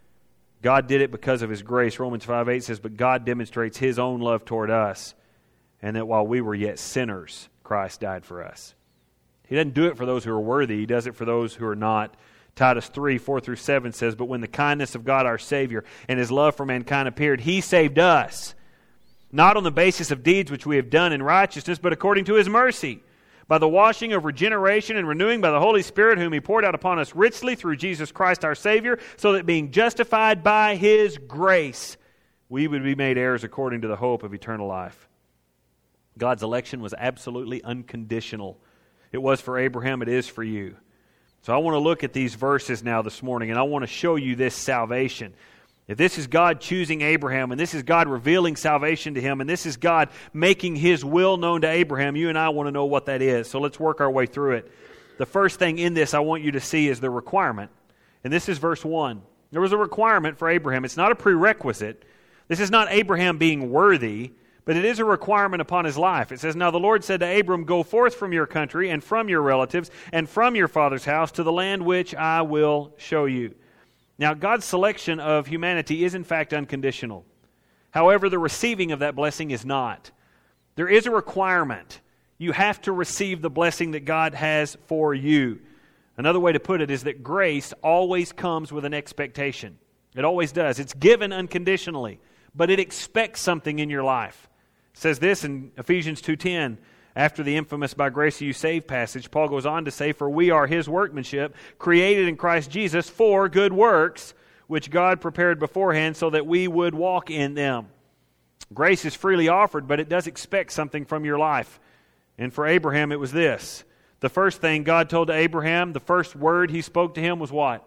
God did it because of His grace. Romans five eight says, but God demonstrates His own love toward us, and that while we were yet sinners, Christ died for us. He doesn't do it for those who are worthy. He does it for those who are not. Titus three four through seven says, but when the kindness of God our Savior and His love for mankind appeared, He saved us, not on the basis of deeds which we have done in righteousness, but according to His mercy, by the washing of regeneration and renewing by the Holy Spirit, whom He poured out upon us richly through Jesus Christ our Savior, so that being justified by His grace, we would be made heirs according to the hope of eternal life. God's election was absolutely unconditional. It was for Abraham, it is for you. So I want to look at these verses now this morning, and I want to show you this salvation. If this is God choosing Abraham, and this is God revealing salvation to him, and this is God making His will known to Abraham, you and I want to know what that is. So let's work our way through it. The first thing in this I want you to see is the requirement. And this is verse one. There was a requirement for Abraham. It's not a prerequisite. This is not Abraham being worthy, but it is a requirement upon his life. It says, now the Lord said to Abram, go forth from your country and from your relatives and from your father's house to the land which I will show you. Now, God's selection of humanity is in fact unconditional. However, the receiving of that blessing is not. There is a requirement. You have to receive the blessing that God has for you. Another way to put it is that grace always comes with an expectation. It always does. It's given unconditionally, but it expects something in your life. It says this in Ephesians two ten. After the infamous by grace are you saved passage, Paul goes on to say, for we are His workmanship, created in Christ Jesus for good works, which God prepared beforehand so that we would walk in them. Grace is freely offered, but it does expect something from your life. And for Abraham, it was this. The first thing God told to Abraham, the first word He spoke to him was what?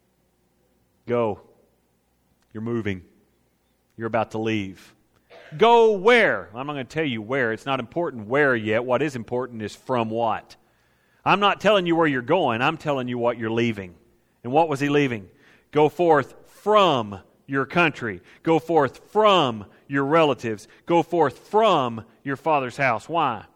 Go. You're moving. You're about to leave. Go where? I'm not going to tell you where. It's not important where yet. What is important is from what. I'm not telling you where you're going. I'm telling you what you're leaving. And what was he leaving? Go forth from your country. Go forth from your relatives. Go forth from your father's house. Why?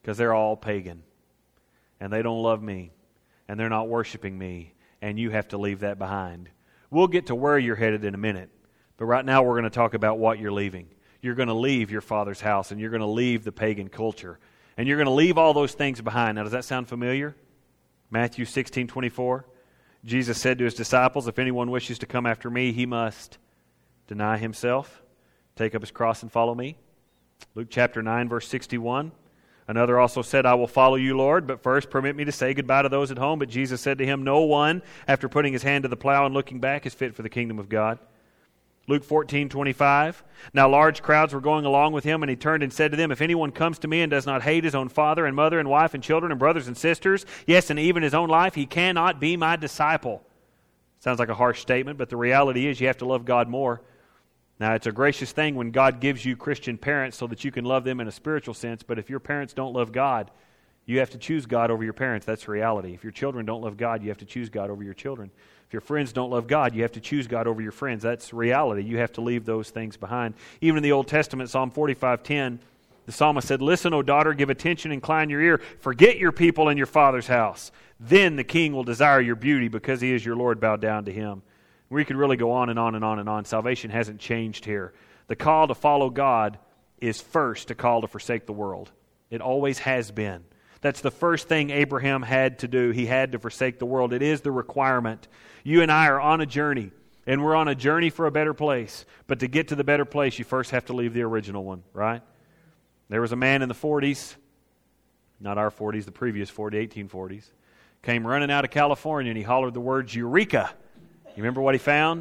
because they're all pagan. And they don't love me. And they're not worshiping me. And you have to leave that behind. We'll get to where you're headed in a minute. But right now we're going to talk about what you're leaving. You're going to leave your father's house, and you're going to leave the pagan culture. And you're going to leave all those things behind. Now, does that sound familiar? Matthew sixteen twenty-four. Jesus said to his disciples, if anyone wishes to come after me, he must deny himself, take up his cross and follow me. Luke chapter nine, verse sixty-one. Another also said, I will follow you, Lord, but first permit me to say goodbye to those at home. But Jesus said to him, no one, after putting his hand to the plow and looking back, is fit for the kingdom of God. Luke fourteen twenty-five. Now large crowds were going along with him, and he turned and said to them, if anyone comes to me and does not hate his own father and mother and wife and children and brothers and sisters, yes, and even his own life, he cannot be my disciple. Sounds like a harsh statement, but the reality is you have to love God more. Now, it's a gracious thing when God gives you Christian parents so that you can love them in a spiritual sense, but if your parents don't love God, you have to choose God over your parents. That's reality. If your children don't love God, you have to choose God over your children. If your friends don't love God, you have to choose God over your friends. That's reality. You have to leave those things behind. Even in the Old Testament, Psalm forty-five ten, the psalmist said, listen, O daughter, give attention, incline your ear. Forget your people and your father's house. Then the king will desire your beauty because he is your Lord. Bow down to him. We could really go on and on and on and on. Salvation hasn't changed here. The call to follow God is first a call to forsake the world. It always has been. That's the first thing Abraham had to do. He had to forsake the world. It is the requirement. You and I are on a journey, and we're on a journey for a better place. But to get to the better place, you first have to leave the original one, right? There was a man in the forties, not our forties, the previous forty, eighteen forties, came running out of California, and he hollered the words, Eureka! You remember what he found?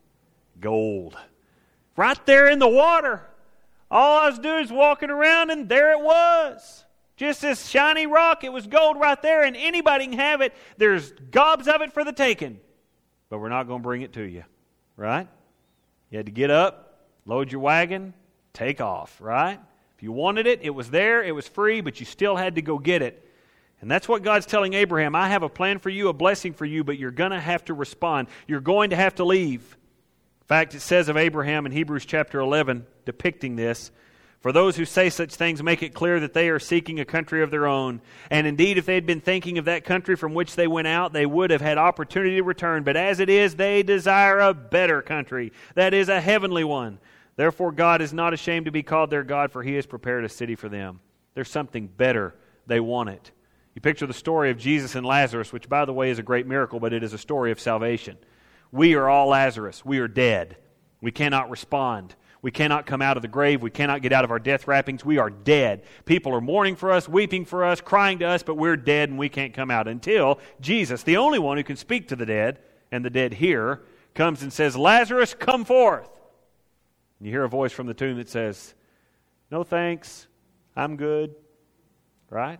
Gold. Right there in the water. All I was doing is walking around, and there it was. Just this shiny rock. It was gold right there, and anybody can have it. There's gobs of it for the taking. But we're not going to bring it to you. Right? You had to get up, load your wagon, take off. Right? If you wanted it, it was there. It was free, but you still had to go get it. And that's what God's telling Abraham. I have a plan for you, a blessing for you, but you're going to have to respond. You're going to have to leave. In fact, it says of Abraham in Hebrews chapter eleven, depicting this, for those who say such things make it clear that they are seeking a country of their own. And indeed, if they had been thinking of that country from which they went out, they would have had opportunity to return. But as it is, they desire a better country, that is, a heavenly one. Therefore, God is not ashamed to be called their God, for He has prepared a city for them. There's something better. They want it. You picture the story of Jesus and Lazarus, which, by the way, is a great miracle, but it is a story of salvation. We are all Lazarus. We are dead. We cannot respond. We cannot come out of the grave. We cannot get out of our death wrappings. We are dead. People are mourning for us, weeping for us, crying to us, but we're dead and we can't come out until Jesus, the only one who can speak to the dead, and the dead hear, comes and says, Lazarus, come forth. And you hear a voice from the tomb that says, no thanks, I'm good. Right?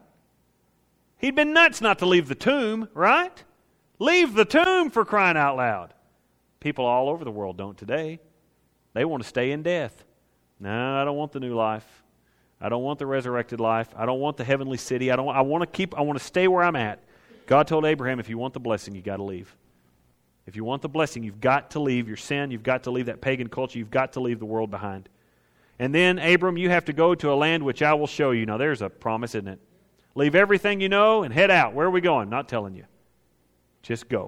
He'd been nuts not to leave the tomb, right? Leave the tomb, for crying out loud. People all over the world don't today. They want to stay in death. No, I don't want the new life. I don't want the resurrected life. I don't want the heavenly city. I don't. I want to keep. I want to stay where I'm at. God told Abraham, if you want the blessing, you got to leave. If you want the blessing, you've got to leave your sin. You've got to leave that pagan culture. You've got to leave the world behind. And then, Abram, you have to go to a land which I will show you. Now, there's a promise, isn't it? Leave everything you know and head out. Where are we going? Not telling you. Just go.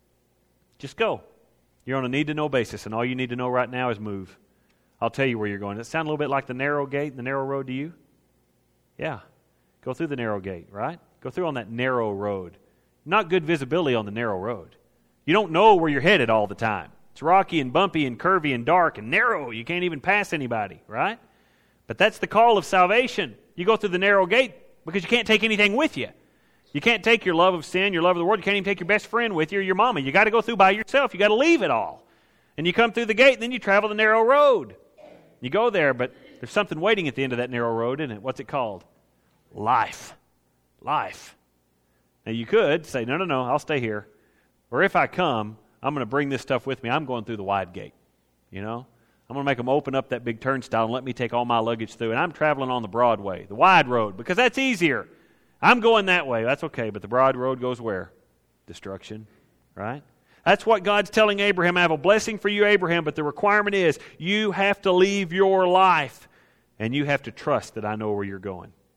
Just go. You're on a need-to-know basis, and all you need to know right now is move. I'll tell you where you're going. Does it sound a little bit like the narrow gate and the narrow road to you? Yeah. Go through the narrow gate, right? Go through on that narrow road. Not good visibility on the narrow road. You don't know where you're headed all the time. It's rocky and bumpy and curvy and dark and narrow. You can't even pass anybody, right? But that's the call of salvation. You go through the narrow gate because you can't take anything with you. You can't take your love of sin, your love of the world. You can't even take your best friend with you or your mama. You got to go through by yourself. You got to leave it all. And you come through the gate, and then you travel the narrow road. You go there, but there's something waiting at the end of that narrow road, isn't it? What's it called? Life. Life. Now you could say, no, no, no, I'll stay here. Or if I come, I'm going to bring this stuff with me. I'm going through the wide gate. You know? I'm going to make them open up that big turnstile and let me take all my luggage through. And I'm traveling on the broad way, the wide road, because that's easier. I'm going that way. That's okay, but the broad road goes where? Destruction, right? That's what God's telling Abraham. I have a blessing for you, Abraham, but the requirement is you have to leave your life, and you have to trust that I know where you're going.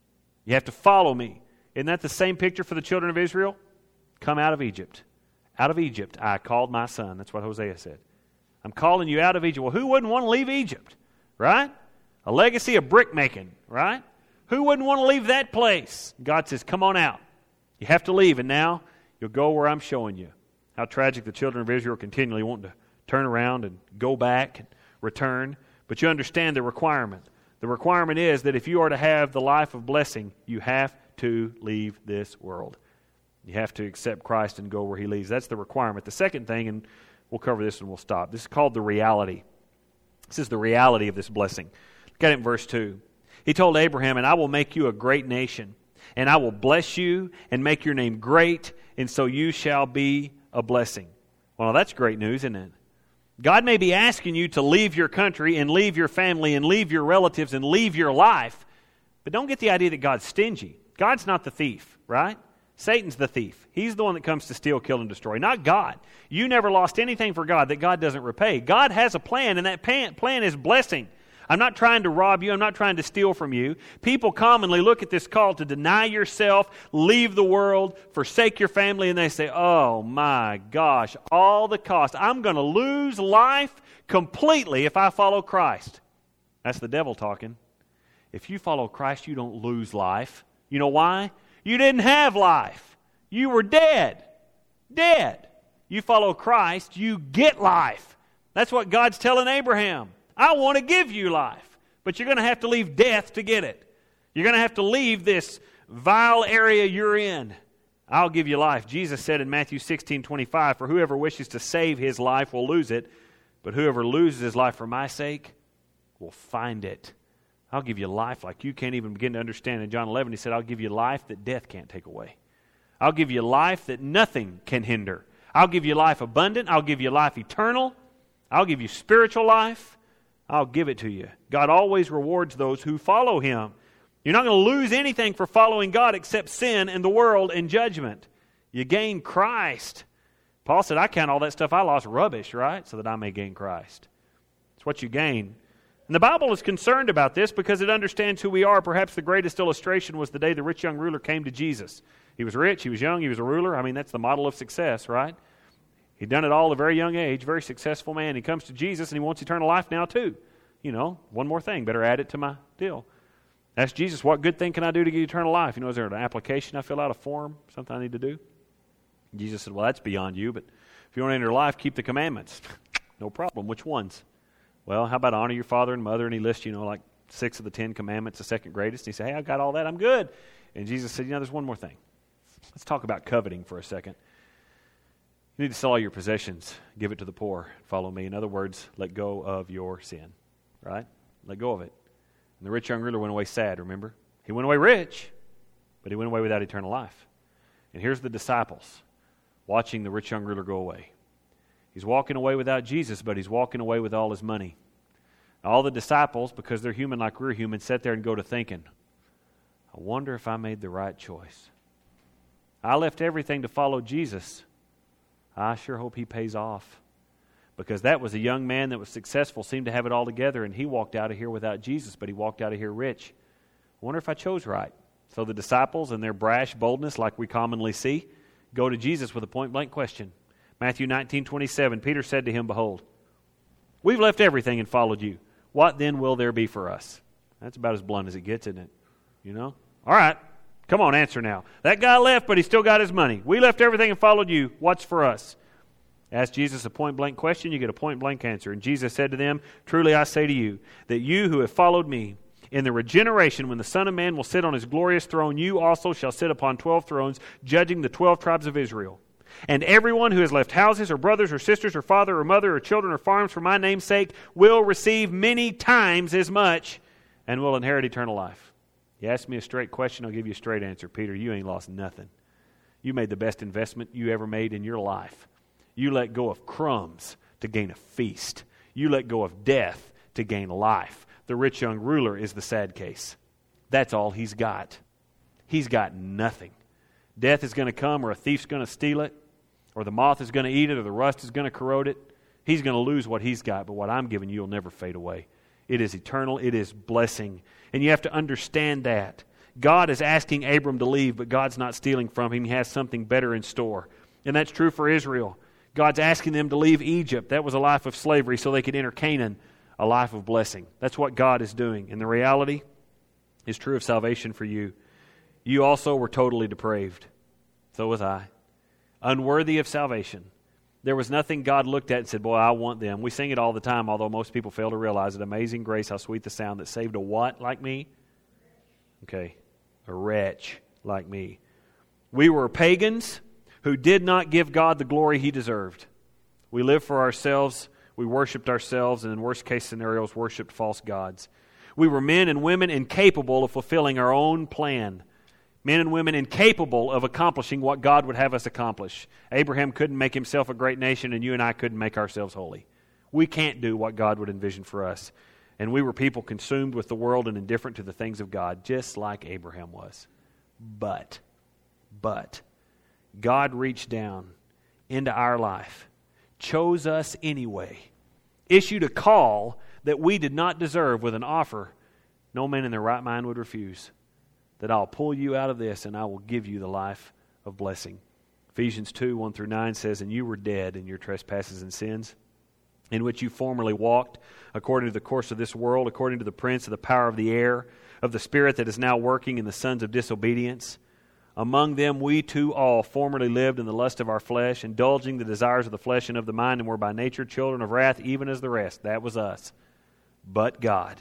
You have to follow me. Isn't that the same picture for the children of Israel? Come out of Egypt. Out of Egypt I called my son. That's what Hosea said. I'm calling you out of Egypt. Well, who wouldn't want to leave Egypt? Right? A legacy of brick making, right? Who wouldn't want to leave that place? God says, come on out. You have to leave, and now you'll go where I'm showing you. How tragic the children of Israel continually want to turn around and go back and return. But you understand the requirement. The requirement is that if you are to have the life of blessing, you have to leave this world. You have to accept Christ and go where He leads. That's the requirement. The second thing, and we'll cover this and we'll stop. This is called the reality. This is the reality of this blessing. Look at it in verse two. He told Abraham, and I will make you a great nation, and I will bless you and make your name great, and so you shall be a blessing. Well, that's great news, isn't it? God may be asking you to leave your country and leave your family and leave your relatives and leave your life, but don't get the idea that God's stingy. God's not the thief, right? Satan's the thief. He's the one that comes to steal, kill, and destroy, not God. You never lost anything for God that God doesn't repay. God has a plan, and that plan is blessing. I'm not trying to rob you. I'm not trying to steal from you. People commonly look at this call to deny yourself, leave the world, forsake your family, and they say, oh my gosh, all the cost. I'm going to lose life completely if I follow Christ. That's the devil talking. If you follow Christ, you don't lose life. You know why? You didn't have life. You were dead. Dead. You follow Christ, you get life. That's what God's telling Abraham. I want to give you life, but you're going to have to leave death to get it. You're going to have to leave this vile area you're in. I'll give you life. Jesus said in Matthew sixteen twenty-five, for whoever wishes to save his life will lose it, but whoever loses his life for my sake will find it. I'll give you life like you can't even begin to understand. In John eleven, he said, I'll give you life that death can't take away. I'll give you life that nothing can hinder. I'll give you life abundant. I'll give you life eternal. I'll give you spiritual life. I'll give it to you. God always rewards those who follow Him. You're not going to lose anything for following God except sin and the world and judgment. You gain Christ. Paul said, I count all that stuff I lost rubbish, right? So that I may gain Christ. It's what you gain. And the Bible is concerned about this because it understands who we are. Perhaps the greatest illustration was the day the rich young ruler came to Jesus. He was rich, he was young, he was a ruler. I mean, that's the model of success, right? He'd done it all at a very young age, very successful man. He comes to Jesus and he wants eternal life now too. You know, one more thing, better add it to my deal. Ask Jesus, what good thing can I do to get eternal life? You know, is there an application I fill out, a form, something I need to do? Jesus said, well, that's beyond you, but if you want to enter life, keep the commandments. No problem. Which ones? Well, how about honor your father and mother? And he lists, you know, like six of the ten commandments, the second greatest. And he said, hey, I got all that. I'm good. And Jesus said, you know, there's one more thing. Let's talk about coveting for a second. You need to sell all your possessions, give it to the poor, follow me. In other words, let go of your sin, right? Let go of it. And the rich young ruler went away sad, remember? He went away rich, but he went away without eternal life. And here's the disciples watching the rich young ruler go away. He's walking away without Jesus, but he's walking away with all his money. All the disciples, because they're human like we're human, sat there and go to thinking, I wonder if I made the right choice. I left everything to follow Jesus. I sure hope he pays off. Because that was a young man that was successful, seemed to have it all together, and he walked out of here without Jesus, but he walked out of here rich. I wonder if I chose right. So the disciples, in their brash boldness, like we commonly see, go to Jesus with a point-blank question. Matthew nineteen twenty-seven, Peter said to him, behold, we've left everything and followed you. What then will there be for us? That's about as blunt as it gets, isn't it? You know? All right. Come on, answer now. That guy left, but he still got his money. We left everything and followed you. What's for us? Ask Jesus a point-blank question, you get a point-blank answer. And Jesus said to them, truly I say to you, that you who have followed me, in the regeneration, when the Son of Man will sit on his glorious throne, you also shall sit upon twelve thrones, judging the twelve tribes of Israel. And everyone who has left houses or brothers or sisters or father or mother or children or farms for my name's sake will receive many times as much and will inherit eternal life. You ask me a straight question, I'll give you a straight answer. Peter, you ain't lost nothing. You made the best investment you ever made in your life. You let go of crumbs to gain a feast. You let go of death to gain life. The rich young ruler is the sad case. That's all he's got. He's got nothing. Death is going to come, or a thief's going to steal it, or the moth is going to eat it, or the rust is going to corrode it. He's going to lose what he's got, but what I'm giving you will never fade away. It is eternal. It is blessing. And you have to understand that. God is asking Abram to leave, but God's not stealing from him. He has something better in store. And that's true for Israel. God's asking them to leave Egypt. That was a life of slavery so they could enter Canaan, a life of blessing. That's what God is doing. And the reality is true of salvation for you. You also were totally depraved. So was I. Unworthy of salvation. There was nothing God looked at and said, boy, I want them. We sing it all the time, although most people fail to realize it. Amazing grace, how sweet the sound that saved a what like me? Okay, a wretch like me. We were pagans who did not give God the glory He deserved. We lived for ourselves, we worshipped ourselves, and in worst case scenarios, worshipped false gods. We were men and women incapable of fulfilling our own plan. Men and women incapable of accomplishing what God would have us accomplish. Abraham couldn't make himself a great nation, and you and I couldn't make ourselves holy. We can't do what God would envision for us. And we were people consumed with the world and indifferent to the things of God, just like Abraham was. But, but, God reached down into our life, chose us anyway, issued a call that we did not deserve with an offer no man in their right mind would refuse. That I'll pull you out of this and I will give you the life of blessing. Ephesians two, one through nine says, and you were dead in your trespasses and sins, in which you formerly walked, according to the course of this world, according to the prince of the power of the air, of the spirit that is now working in the sons of disobedience. Among them we too all formerly lived in the lust of our flesh, indulging the desires of the flesh and of the mind, and were by nature children of wrath, even as the rest. That was us. But God,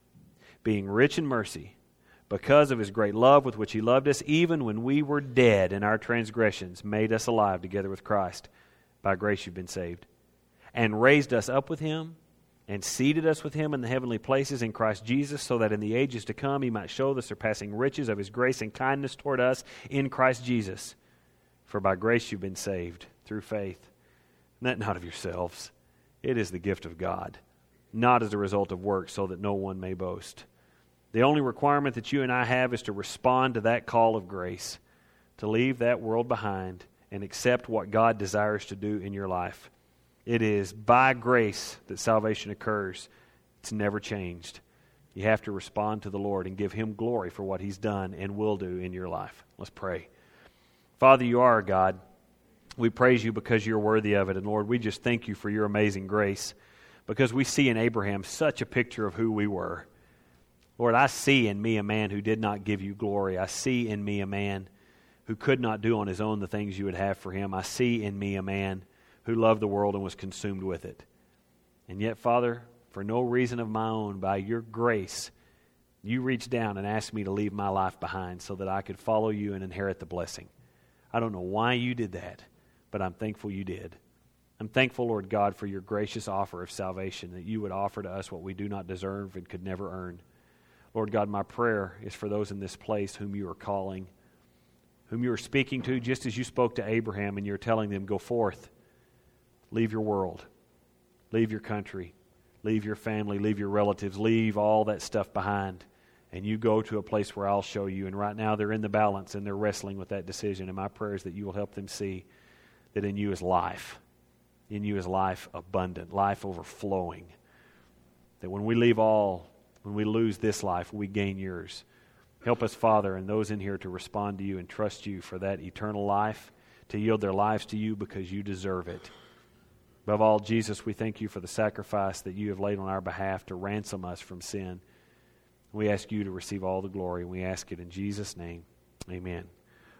being rich in mercy, because of His great love with which He loved us, even when we were dead in our transgressions, made us alive together with Christ. By grace you've been saved. And raised us up with Him, and seated us with Him in the heavenly places in Christ Jesus, so that in the ages to come He might show the surpassing riches of His grace and kindness toward us in Christ Jesus. For by grace you've been saved, through faith. And that not of yourselves. It is the gift of God, not as a result of works, so that no one may boast. The only requirement that you and I have is to respond to that call of grace, to leave that world behind and accept what God desires to do in your life. It is by grace that salvation occurs. It's never changed. You have to respond to the Lord and give Him glory for what He's done and will do in your life. Let's pray. Father, you are our God. We praise you because you're worthy of it. And Lord, we just thank you for your amazing grace, because we see in Abraham such a picture of who we were. Lord, I see in me a man who did not give you glory. I see in me a man who could not do on his own the things you would have for him. I see in me a man who loved the world and was consumed with it. And yet, Father, for no reason of my own, by your grace, you reached down and asked me to leave my life behind so that I could follow you and inherit the blessing. I don't know why you did that, but I'm thankful you did. I'm thankful, Lord God, for your gracious offer of salvation, that you would offer to us what we do not deserve and could never earn. Lord God, my prayer is for those in this place whom you are calling, whom you are speaking to, just as you spoke to Abraham, and you're telling them, go forth, leave your world, leave your country, leave your family, leave your relatives, leave all that stuff behind, and you go to a place where I'll show you. And right now they're in the balance and they're wrestling with that decision, and my prayer is that you will help them see that in you is life. In you is life abundant, life overflowing. That when we leave all, when we lose this life, we gain yours. Help us, Father, and those in here to respond to you and trust you for that eternal life, to yield their lives to you because you deserve it. Above all, Jesus, we thank you for the sacrifice that you have laid on our behalf to ransom us from sin. We ask you to receive all the glory, and we ask it in Jesus' name. Amen.